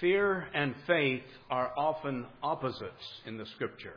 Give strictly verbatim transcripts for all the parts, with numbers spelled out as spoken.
Fear and faith are often opposites in the Scripture.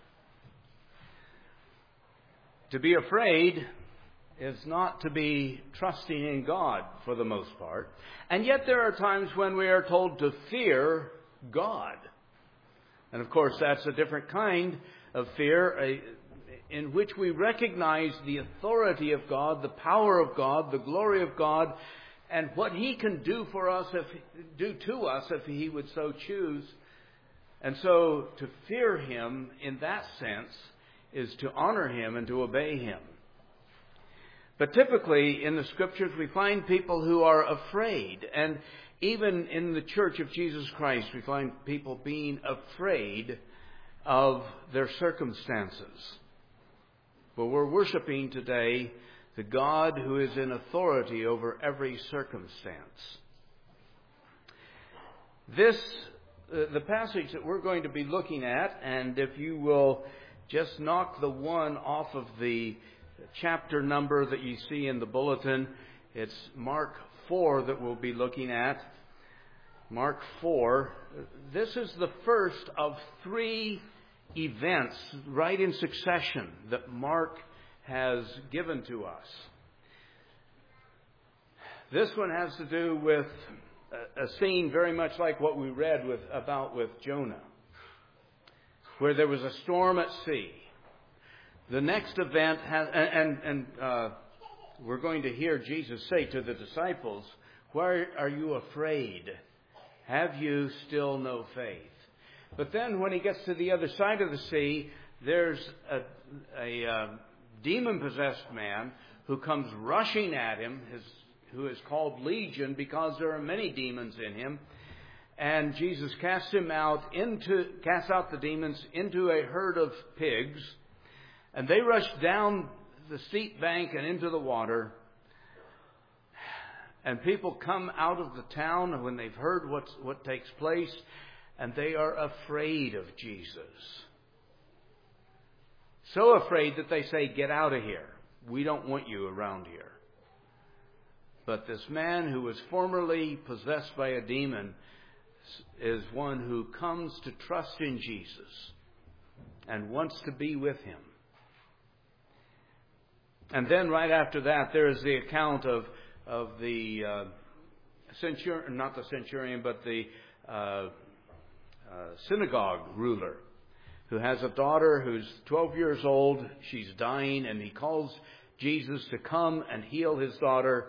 To be afraid is not to be trusting in God for the most part. And yet there are times when we are told to fear God. And of course that's a different kind of fear in which we recognize the authority of God, the power of God, the glory of God, and what He can do for us, if do to us if He would so choose. And so to fear Him in that sense is to honor Him and to obey Him. But typically in the Scriptures we find people who are afraid. And even in the Church of Jesus Christ we find people being afraid of their circumstances. But we're worshiping today the God who is in authority over every circumstance. This, uh, the passage that we're going to be looking at, and if you will just knock the one off of the chapter number that you see in the bulletin, it's Mark four that we'll be looking at. Mark four. This is the first of three events right in succession that Mark has given to us. This one has to do with a scene very much like what we read with, about with Jonah, where there was a storm at sea. The next event has, and, and, and uh, we're going to hear Jesus say to the disciples, "Why are you afraid? Have you still no faith?" But then when he gets to the other side of the sea, there's a, a uh, demon-possessed man who comes rushing at him, his, who is called Legion because there are many demons in him. And Jesus casts him out into, casts out the demons into a herd of pigs. And they rush down the steep bank and into the water. And people come out of the town when they've heard what's, what takes place. And they are afraid of Jesus. So afraid that they say, "Get out of here. We don't want you around here." But this man who was formerly possessed by a demon is one who comes to trust in Jesus and wants to be with Him. And then right after that, there is the account of, of the uh, centurion, not the centurion, but the uh, uh, synagogue ruler, who has a daughter who's twelve years old. She's dying, and he calls Jesus to come and heal his daughter.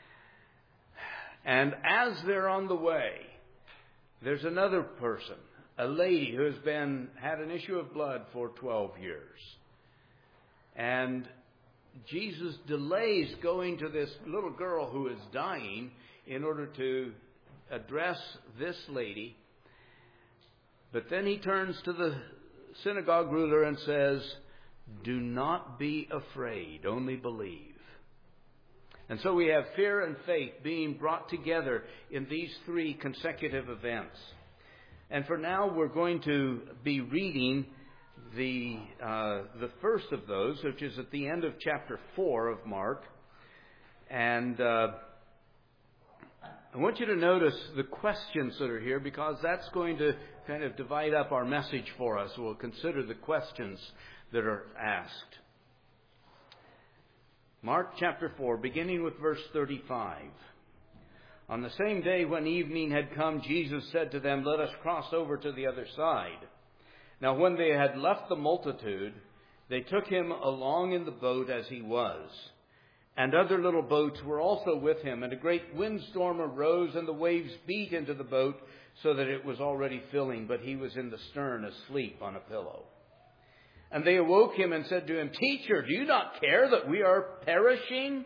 And as they're on the way, there's another person, a lady who has been had an issue of blood for twelve years. And Jesus delays going to this little girl who is dying in order to address this lady. But then he turns to the synagogue ruler and says, "Do not be afraid, only believe." And so we have fear and faith being brought together in these three consecutive events. And for now, we're going to be reading the uh, the first of those, which is at the end of chapter four of Mark. And uh, I want you to notice the questions that are here, because that's going to kind of divide up our message for us. We'll consider the questions that are asked. Mark chapter four, beginning with verse thirty-five. On the same day when evening had come, Jesus said to them, "Let us cross over to the other side." Now when they had left the multitude, they took him along in the boat as he was. And other little boats were also with him. And a great windstorm arose, and the waves beat into the boat, so that it was already filling. But he was in the stern, asleep on a pillow. And they awoke him and said to him, "Teacher, do you not care that we are perishing?"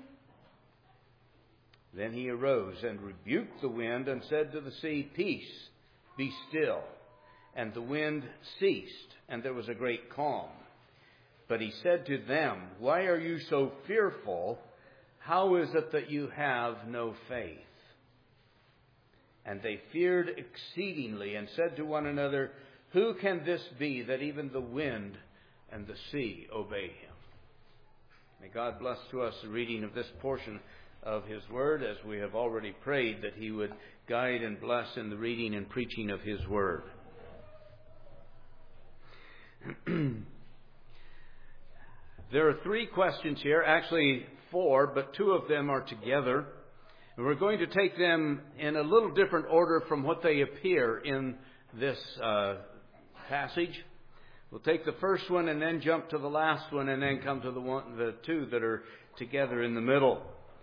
Then he arose and rebuked the wind and said to the sea, "Peace, be still." And the wind ceased, and there was a great calm. But he said to them, "Why are you so fearful? How is it that you have no faith?" And they feared exceedingly and said to one another, "Who can this be that even the wind and the sea obey him?" May God bless to us the reading of this portion of His Word, as we have already prayed that He would guide and bless in the reading and preaching of His Word. There are three questions here, actually four, but two of them are together. And we're going to take them in a little different order from what they appear in this uh, passage. We'll take the first one and then jump to the last one and then come to the one, the two that are together in the middle.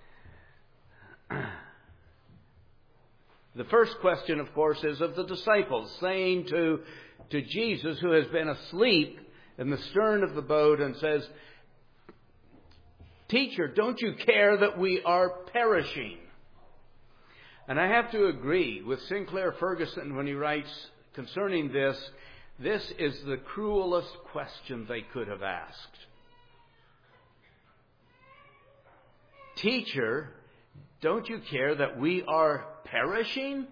The first question, of course, is of the disciples, saying to, to Jesus, who has been asleep in the stern of the boat, and says, "Teacher, don't you care that we are perishing?" And I have to agree with Sinclair Ferguson when he writes concerning this, this is the cruelest question they could have asked. "Teacher, don't you care that we are perishing?"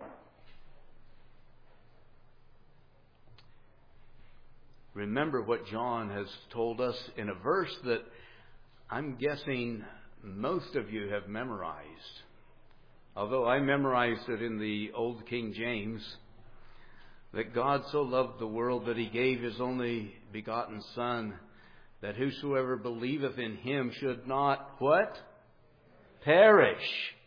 Remember what John has told us in a verse that I'm guessing most of you have memorized. Although I memorized it in the Old King James, that God so loved the world that He gave His only begotten Son, that whosoever believeth in Him should not, what? Perish.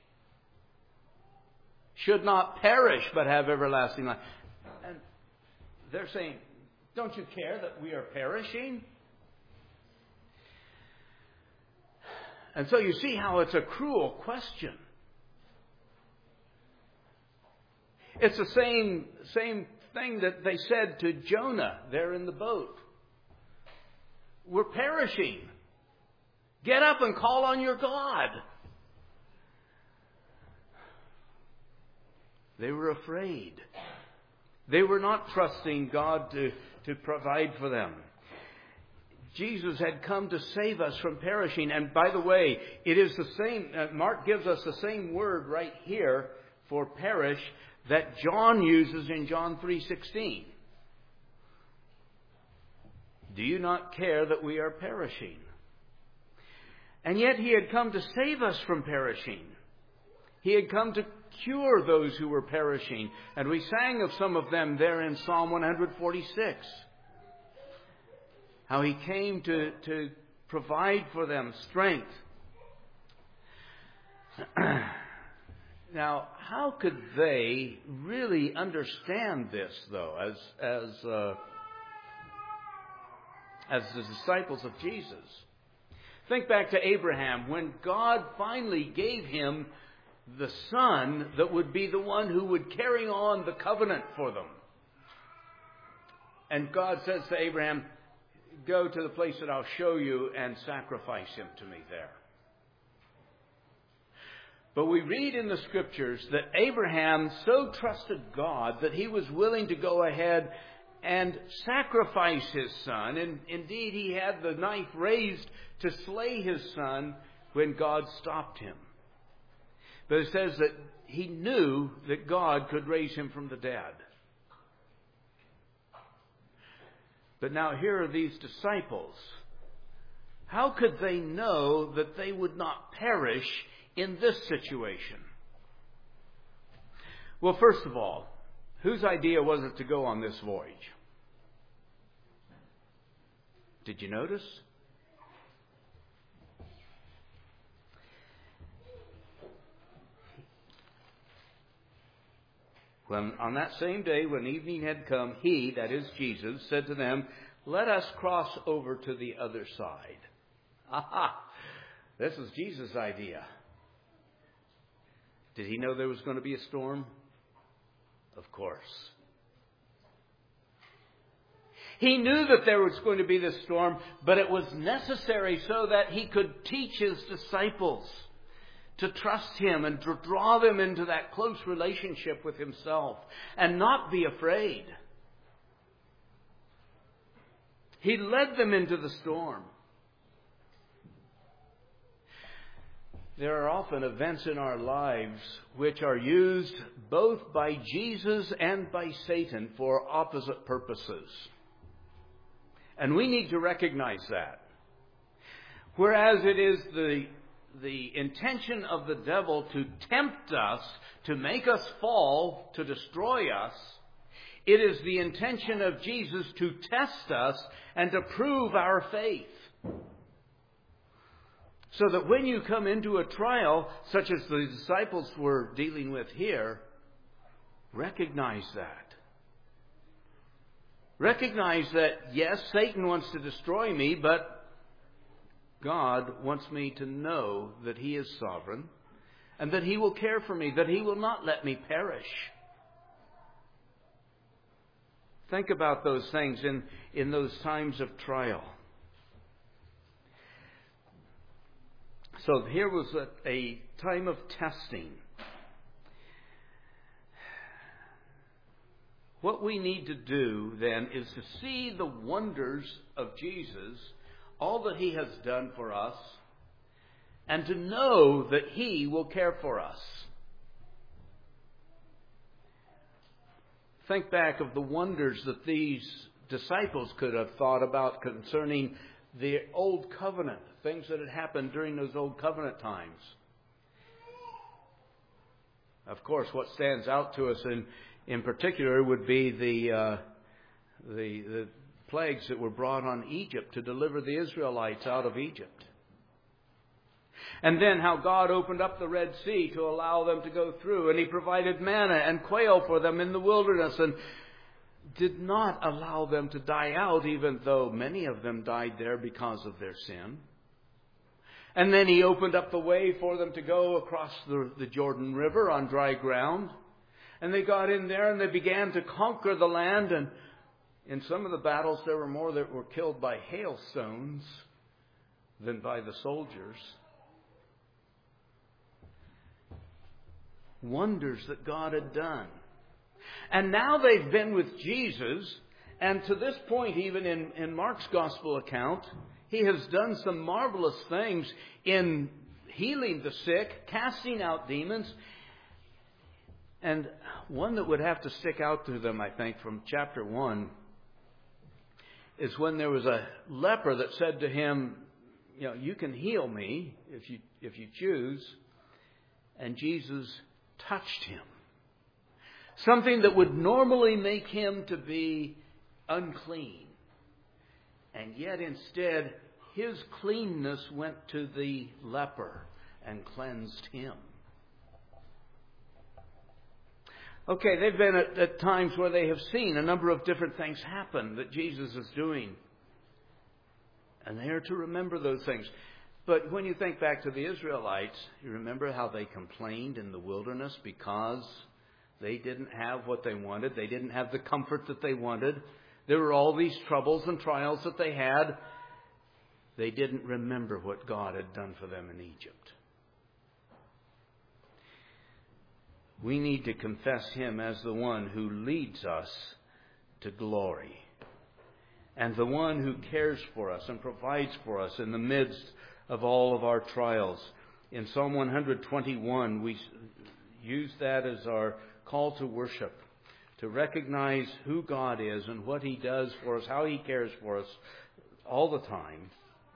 Should not perish, but have everlasting life. And they're saying, don't you care that we are perishing? And so you see how it's a cruel question. It's the same, same thing that they said to Jonah there in the boat. We're perishing. Get up and call on your God. They were afraid. They were not trusting God to, to provide for them. Jesus had come to save us from perishing. And by the way, it is the same, uh, Mark gives us the same word right here for perish that John uses in John three sixteen. Do you not care that we are perishing? And yet He had come to save us from perishing. He had come to cure those who were perishing. And we sang of some of them there in Psalm one forty-six. How He came to, to provide for them strength. Now, how could they really understand this, though, as as uh, as the disciples of Jesus? Think back to Abraham, when God finally gave him the son that would be the one who would carry on the covenant for them. And God says to Abraham, "Go to the place that I'll show you and sacrifice him to me there." But we read in the Scriptures that Abraham so trusted God that he was willing to go ahead and sacrifice his son. And indeed, he had the knife raised to slay his son when God stopped him. But it says that he knew that God could raise him from the dead. But now here are these disciples. How could they know that they would not perish in this situation? Well, first of all, whose idea was it to go on this voyage? Did you notice? When on that same day, when evening had come, He, that is Jesus, said to them, "Let us cross over to the other side." Aha! This is Jesus' idea. Did He know there was going to be a storm? Of course. He knew that there was going to be this storm, but it was necessary so that He could teach His disciples to trust Him and to draw them into that close relationship with Himself and not be afraid. He led them into the storm. There are often events in our lives which are used both by Jesus and by Satan for opposite purposes. And we need to recognize that. Whereas it is the the intention of the devil to tempt us, to make us fall, to destroy us. It is the intention of Jesus to test us and to prove our faith. So that when you come into a trial, such as the disciples were dealing with here, recognize that. Recognize that, yes, Satan wants to destroy me, but God wants me to know that He is sovereign and that He will care for me, that He will not let me perish. Think about those things in, in those times of trial. So here was a, a time of testing. What we need to do then is to see the wonders of Jesus, all that He has done for us, and to know that He will care for us. Think back of the wonders that these disciples could have thought about concerning the Old Covenant, things that had happened during those Old Covenant times. Of course, what stands out to us in, in particular would be the, uh, the, the plagues that were brought on Egypt to deliver the Israelites out of Egypt. And then how God opened up the Red Sea to allow them to go through. And He provided manna and quail for them in the wilderness and did not allow them to die out, even though many of them died there because of their sin. And then He opened up the way for them to go across the, the Jordan River on dry ground. And they got in there and they began to conquer the land. And in some of the battles, there were more that were killed by hailstones than by the soldiers. Wonders that God had done. And now they've been with Jesus, and to this point, even in, in Mark's Gospel account, He has done some marvelous things in healing the sick, casting out demons. And one that would have to stick out to them, I think, from chapter one, is when there was a leper that said to Him, you know, you can heal me if you if you choose. And Jesus touched him. Something that would normally make him to be unclean. And yet instead, his cleanness went to the leper and cleansed him. Okay, they've been at, at times where they have seen a number of different things happen that Jesus is doing. And they are to remember those things. But when you think back to the Israelites, you remember how they complained in the wilderness because they didn't have what they wanted. They didn't have the comfort that they wanted. There were all these troubles and trials that they had. They didn't remember what God had done for them in Egypt. We need to confess Him as the one who leads us to glory. And the one who cares for us and provides for us in the midst of all of our trials. In Psalm one twenty-one, we use that as our call to worship, to recognize who God is and what He does for us, how He cares for us all the time.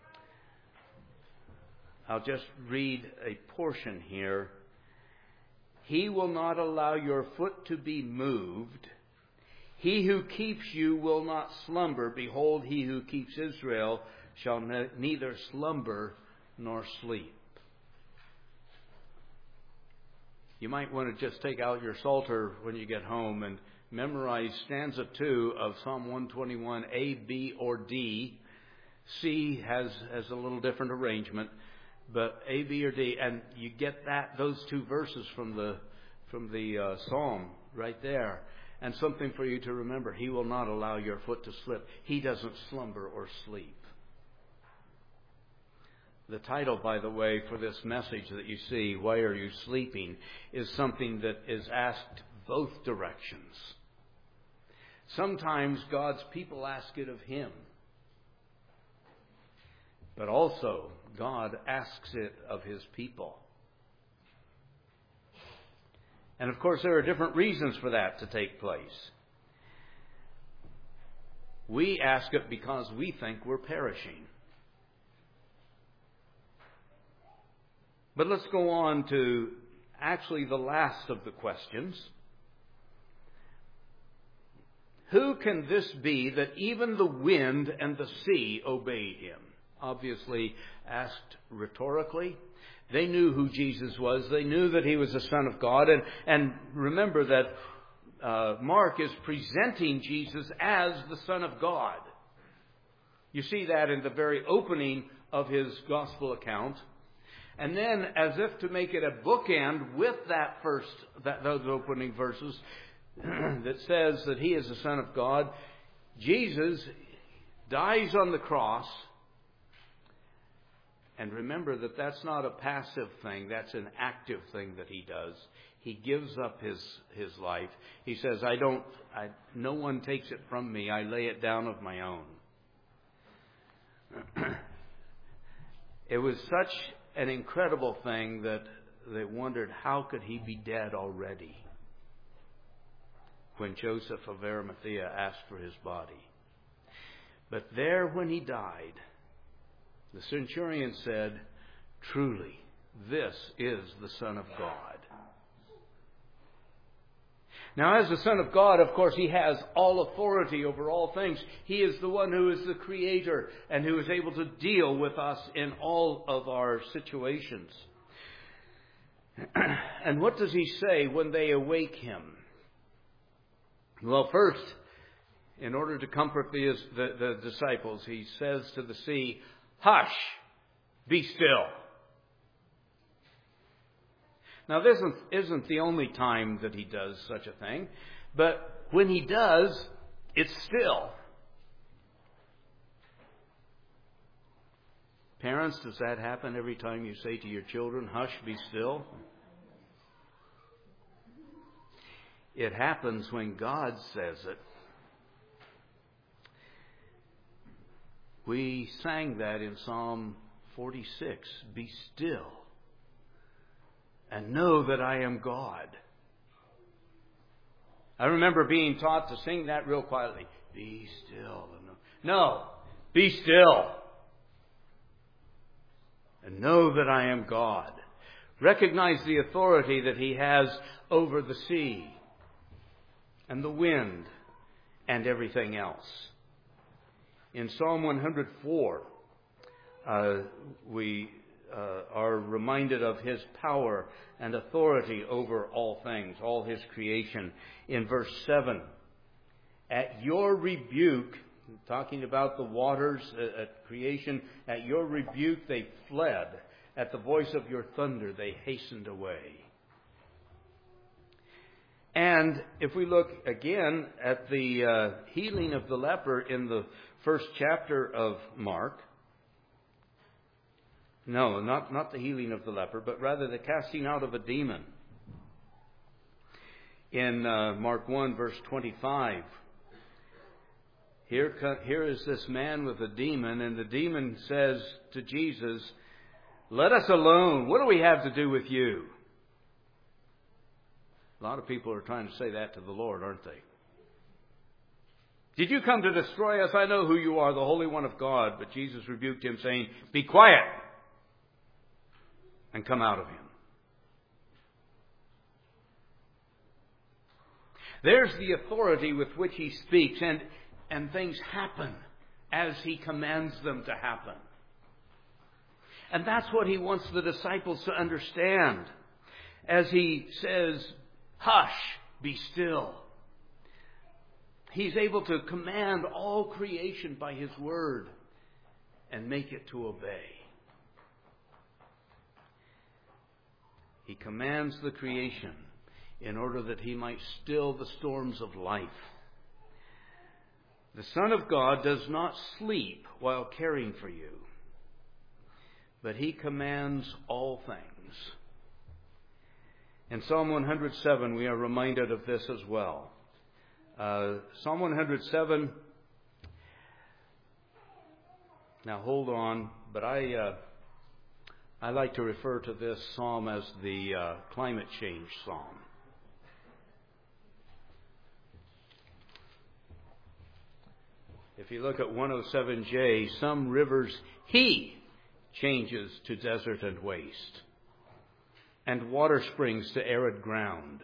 I'll just read a portion here. He will not allow your foot to be moved. He who keeps you will not slumber. Behold, He who keeps Israel shall ne- neither slumber nor sleep. You might want to just take out your Psalter when you get home and memorize stanza two of Psalm one twenty-one, A, B, or D. C has, has a little different arrangement, but A, B, or D, and you get that those two verses from the from the uh, Psalm right there. And something for you to remember: He will not allow your foot to slip. He doesn't slumber or sleep. The title, by the way, for this message that you see, Why Are You Sleeping?, is something that is asked both directions. Sometimes God's people ask it of Him. But also, God asks it of His people. And of course, there are different reasons for that to take place. We ask it because we think we're perishing. But let's go on to actually the last of the questions. Who can this be that even the wind and the sea obeyed him? Obviously asked rhetorically. They knew who Jesus was. They knew that he was the Son of God. And, and remember that uh, Mark is presenting Jesus as the Son of God. You see that in the very opening of his gospel account. And then, as if to make it a bookend with that first, that, those opening verses that says that he is the Son of God, Jesus dies on the cross. And remember that that's not a passive thing. That's an active thing that he does. He gives up his, his life. He says, I don't, I, no one takes it from me. I lay it down of my own. It was such an incredible thing that they wondered, how could he be dead already? When Joseph of Arimathea asked for his body. But there when he died, the centurion said, truly, this is the Son of God. Now, as the Son of God, of course, he has all authority over all things. He is the one who is the Creator and who is able to deal with us in all of our situations. And what does he say when they awake him? Well, first, in order to comfort the, the, the disciples, he says to the sea, hush, be still. Now, this isn't, isn't the only time that he does such a thing, but when he does, it's still. Parents, does that happen every time you say to your children, hush, be still? It happens when God says it. We sang that in Psalm forty-six, be still and know that I am God. I remember being taught to sing that real quietly. Be still. No, be still. And know that I am God. Recognize the authority that he has over the sea and the wind and everything else. In Psalm one hundred four, uh, we uh, are reminded of his power and authority over all things, all his creation. In verse seven, at your rebuke, talking about the waters uh, at creation, at your rebuke they fled. At the voice of your thunder they hastened away. And if we look again at the uh, healing of the leper in the first chapter of Mark, no, not, not the healing of the leper, but rather the casting out of a demon. In uh, Mark one, verse twenty-five, here, here is this man with a demon, and the demon says to Jesus, let us alone. What do we have to do with you? A lot of people are trying to say that to the Lord, aren't they? Did you come to destroy us? I know who you are, the Holy One of God. But Jesus rebuked him, saying, be quiet and come out of him. There's the authority with which he speaks, and, and things happen as he commands them to happen. And that's what he wants the disciples to understand. As he says, hush, be still. He's able to command all creation by his word and make it to obey. He commands the creation in order that he might still the storms of life. The Son of God does not sleep while caring for you, but he commands all things. In Psalm one hundred seven, we are reminded of this as well. Uh, Psalm one hundred seven, now hold on, but I uh, I like to refer to this psalm as the uh, climate change psalm. If you look at one oh seven J, some rivers he changes to desert and waste. and water springs to arid ground.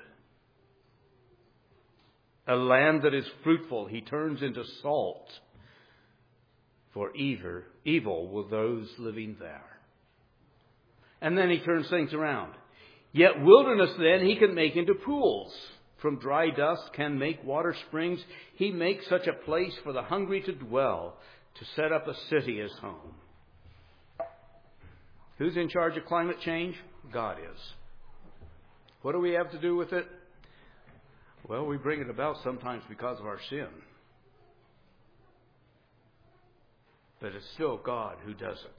A land that is fruitful he turns into salt, for evil, evil will those living there. And then he turns things around. Yet wilderness then he can make into pools. From dry dust can make water springs. He makes such a place for the hungry to dwell, to set up a city as home. Who's in charge of climate change? God is. What do we have to do with it? Well, we bring it about sometimes because of our sin. But it's still God who does it.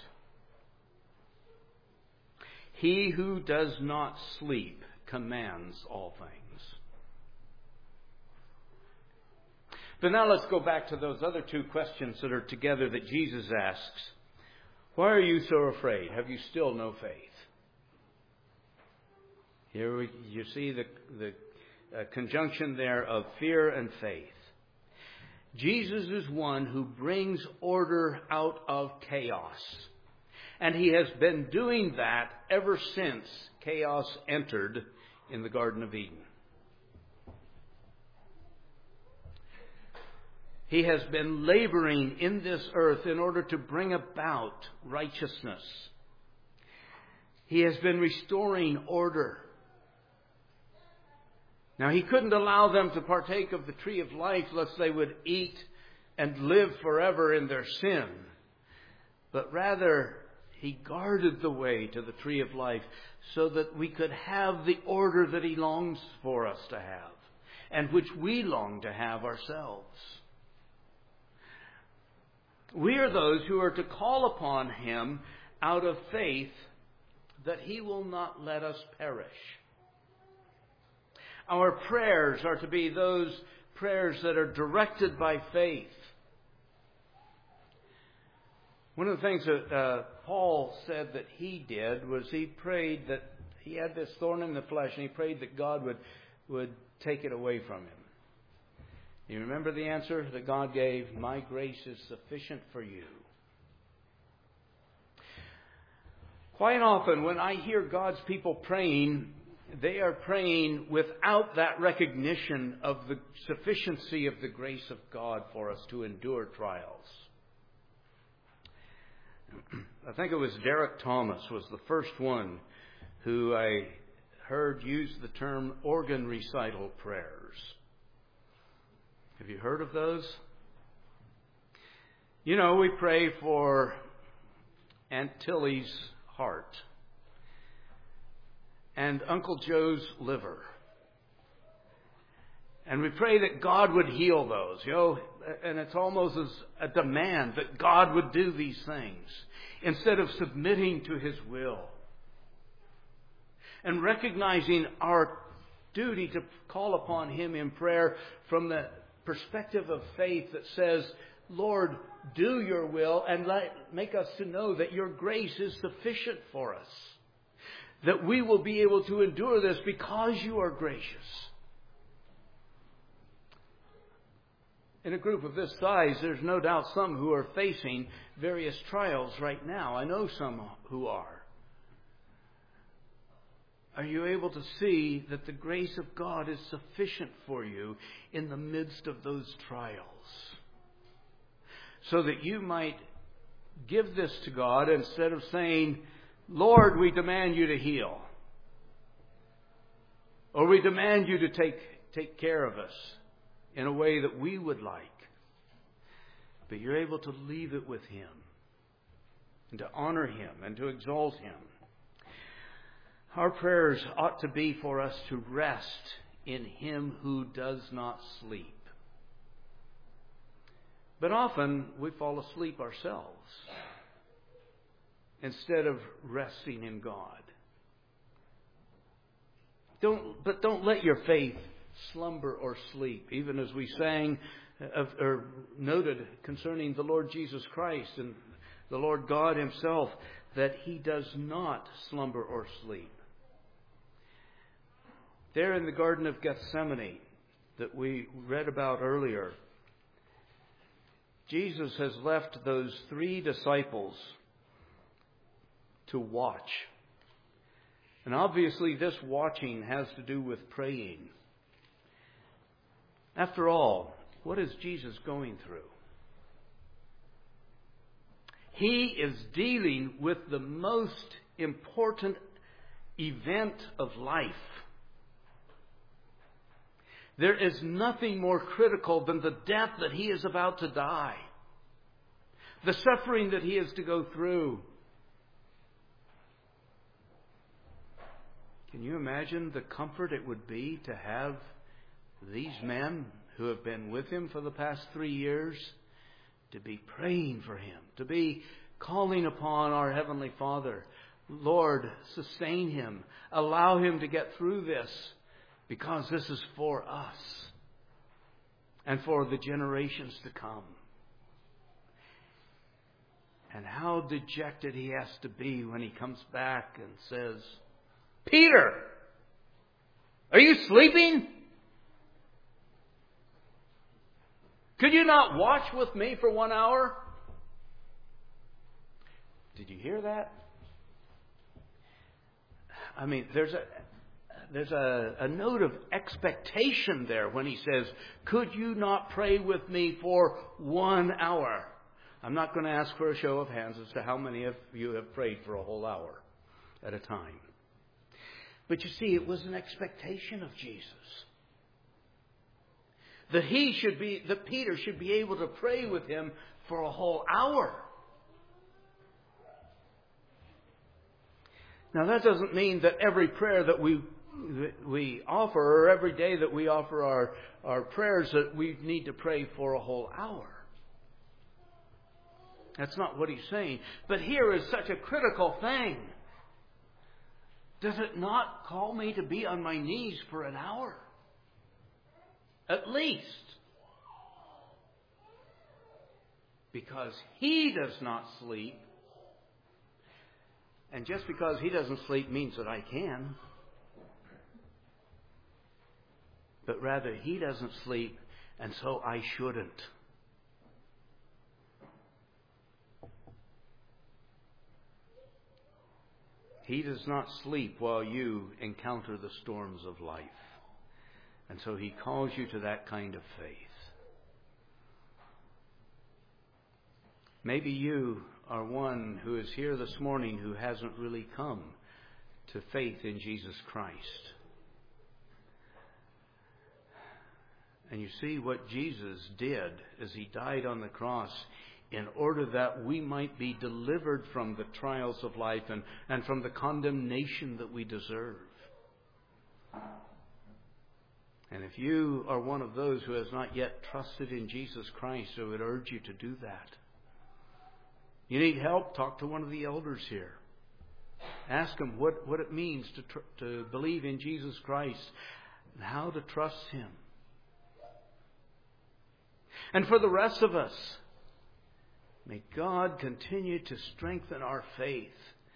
He who does not sleep commands all things. But now let's go back to those other two questions that are together that Jesus asks. Why are you so afraid? Have you still no faith? Here we, you see the, the uh, conjunction there of fear and faith. Jesus is one who brings order out of chaos. And he has been doing that ever since chaos entered in the Garden of Eden. He has been laboring in this earth in order to bring about righteousness. He has been restoring order. Now, he couldn't allow them to partake of the tree of life lest they would eat and live forever in their sin. But rather, he guarded the way to the tree of life so that we could have the order that he longs for us to have and which we long to have ourselves. We are those who are to call upon him out of faith that he will not let us perish. Our prayers are to be those prayers that are directed by faith. One of the things that uh, Paul said that he did was he prayed that he had this thorn in the flesh, and he prayed that God would, would take it away from him. You remember the answer that God gave? My grace is sufficient for you. Quite often when I hear God's people praying, they are praying without that recognition of the sufficiency of the grace of God for us to endure trials. I think it was Derek Thomas was the first one who I heard use the term organ recital prayers. Have you heard of those? You know, we pray for Aunt Tilly's heart and Uncle Joe's liver. And we pray that God would heal those, you know, and it's almost as a demand that God would do these things instead of submitting to his will. And recognizing our duty to call upon him in prayer from the perspective of faith that says, Lord, do your will and let, make us to know that your grace is sufficient for us. That we will be able to endure this because you are gracious. In a group of this size, there's no doubt some who are facing various trials right now. I know some who are. Are you able to see that the grace of God is sufficient for you in the midst of those trials? So that you might give this to God instead of saying, Lord, we demand you to heal. Or we demand you to take, take care of us in a way that we would like. But you're able to leave it with him and to honor him and to exalt him. Our prayers ought to be for us to rest in him who does not sleep. But often we fall asleep ourselves instead of resting in God. Don't, but don't let your faith slumber or sleep, even as we sang of, or noted concerning the Lord Jesus Christ and the Lord God himself, that he does not slumber or sleep. There in the Garden of Gethsemane that we read about earlier, Jesus has left those three disciples to watch And obviously this watching has to do with praying. After all, what is Jesus going through? He is dealing with the most important event of life. There is nothing more critical than the death that he is about to die. The suffering that he is to go through. Can you imagine the comfort it would be to have these men who have been with him for the past three years to be praying for him, to be calling upon our Heavenly Father, Lord, sustain him, allow him to get through this, because this is for us and for the generations to come. And how dejected he has to be when he comes back and says, Peter, are you sleeping? Could you not watch with me for one hour? Did you hear that? I mean, there's a there's a, a note of expectation there when he says, could you not pray with me for one hour? I'm not going to ask for a show of hands as to how many of you have prayed for a whole hour at a time. But you see, it was an expectation of Jesus. That he should be, that Peter should be able to pray with him for a whole hour. Now that doesn't mean that every prayer that we that we offer, or every day that we offer our, our prayers, that we need to pray for a whole hour. That's not what he's saying. But here is such a critical thing. Does it not call me to be on my knees for an hour? At least. Because he does not sleep. And just because he doesn't sleep means that I can. But rather, he doesn't sleep, and so I shouldn't. He does not sleep while you encounter the storms of life. And so he calls you to that kind of faith. Maybe you are one who is here this morning who hasn't really come to faith in Jesus Christ. And you see what Jesus did as he died on the cross in order that we might be delivered from the trials of life and, and from the condemnation that we deserve. And if you are one of those who has not yet trusted in Jesus Christ, I would urge you to do that. You need help? Talk to one of the elders here. Ask them what, what it means to, tr- to believe in Jesus Christ and how to trust him. And for the rest of us, may God continue to strengthen our faith.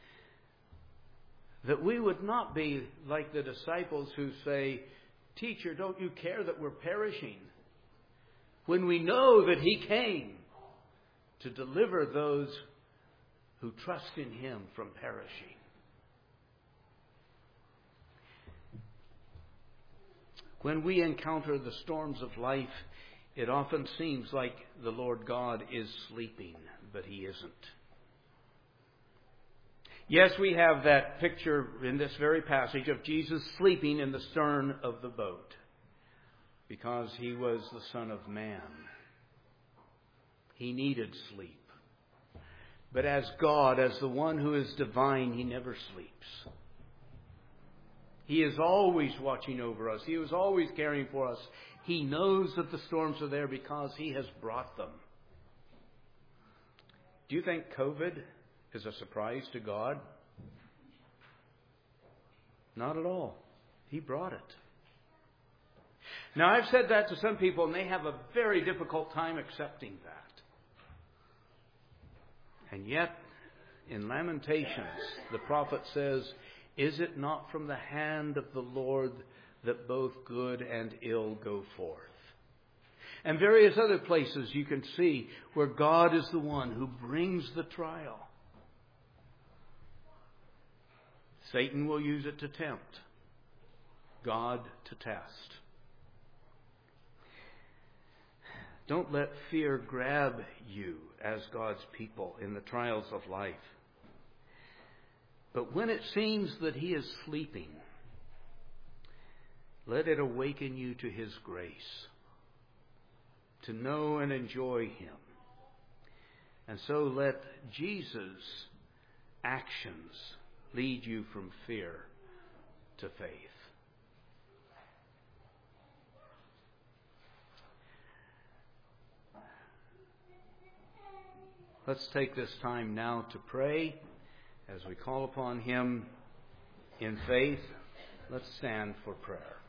That we would not be like the disciples who say, Teacher, don't you care that we're perishing? When we know that he came to deliver those who trust in him from perishing. When we encounter the storms of life, it often seems like the Lord God is sleeping, but he isn't. Yes, we have that picture in this very passage of Jesus sleeping in the stern of the boat because he was the Son of Man. He needed sleep. But as God, as the one who is divine, he never sleeps. He is always watching over us. He is always caring for us. He knows that the storms are there because he has brought them. Do you think COVID is a surprise to God? Not at all. He brought it. Now, I've said that to some people, and they have a very difficult time accepting that. And yet, in Lamentations, the prophet says, is it not from the hand of the Lord that both good and ill go forth? And various other places you can see where God is the one who brings the trial. Satan will use it to tempt, God to test. Don't let fear grab you as God's people in the trials of life. But when it seems that he is sleeping, let it awaken you to his grace, to know and enjoy him. And so let Jesus' actions lead you from fear to faith. Let's take this time now to pray as we call upon him in faith. Let's stand for prayer.